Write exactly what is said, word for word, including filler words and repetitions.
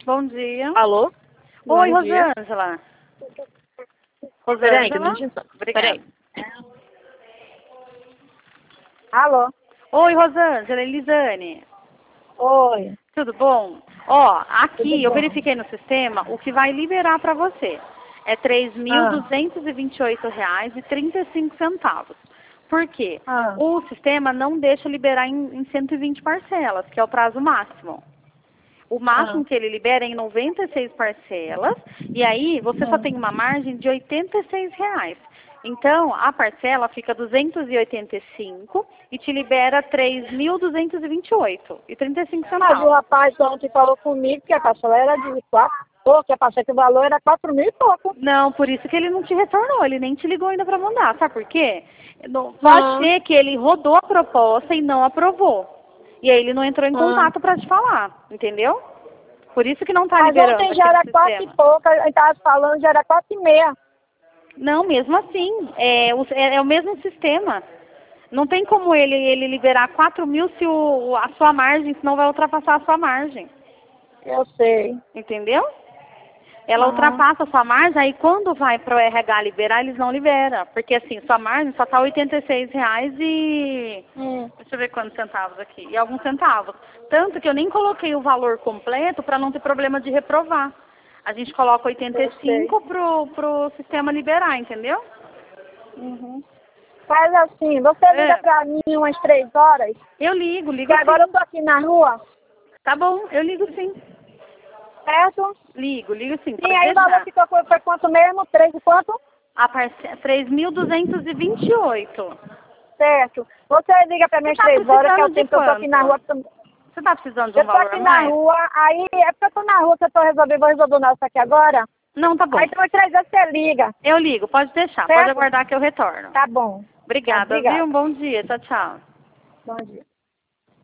Bom dia. Alô? Oi, Bom dia. Rosângela. Peraí, que Rosângela. não tinha... Obrigada. Peraí. Alô? Oi, Rosângela, Elisane. Oi. Tudo bom? Ó, aqui Tudo eu bom. verifiquei no sistema, o que vai liberar para você é três mil Ah. duzentos e vinte e oito reais e trinta e cinco centavos. Por quê? Ah. O sistema não deixa liberar em, em cento e vinte parcelas, que é o prazo máximo. O máximo Ah. que ele libera é em noventa e seis parcelas, e aí você só Ah. tem uma margem de oitenta e seis reais. Então, a parcela fica duzentos e oitenta e cinco e te libera três mil duzentos e vinte e oito e trinta e cinco Mas o centavos. rapaz ontem falou comigo que a parcela era de quatro, ou que a parcela que o valor era quatro mil e pouco. Não, por isso que ele não te retornou, ele nem te ligou ainda para mandar. Sabe por quê? Não, pode Ah. ser que ele rodou a proposta e não aprovou. E aí ele não entrou em Ah. contato para te falar, entendeu? Por isso que não está Mas liberando ontem aqui já no era quatro e sistema. pouco, ele estava falando já era quatro e meia. Não, mesmo assim, é o, é, é o mesmo sistema. Não tem como ele, ele liberar quatro mil se o, a sua margem, senão vai ultrapassar a sua margem. Eu sei. Entendeu? Ela Ah. ultrapassa a sua margem, aí quando vai para o R H liberar, eles não liberam. Porque assim, sua margem só está oitenta e seis reais e... Hum. Deixa eu ver quantos centavos aqui. E alguns centavos. Tanto que eu nem coloquei o valor completo para não ter problema de reprovar. A gente coloca oitenta e cinco pro, pro sistema liberar, entendeu? Uhum. Faz assim, você liga É. pra mim umas três horas, Eu ligo, ligo que agora eu sim. tô aqui na rua, Tá bom, eu ligo sim. certo? Ligo, ligo sim. E Pode aí o valor deixar. ficou, foi, foi quanto mesmo? Três e quanto? A parce... três mil duzentos e vinte e oito. Certo. Você liga pra mim às Você tá três horas, que é o precisando de tempo que eu tô aqui na rua. quanto? Você tá precisando de um Eu tô valor aqui a na mais? rua, aí é porque eu tô na rua que eu tô resolvendo, vou resolver o nosso aqui agora. Não, tá bom. Aí então às três horas você liga. Eu ligo, pode deixar. Certo? Pode aguardar que eu retorno. Tá bom. Obrigada, Obrigada. viu? Um bom dia. Tchau, tchau. Bom dia.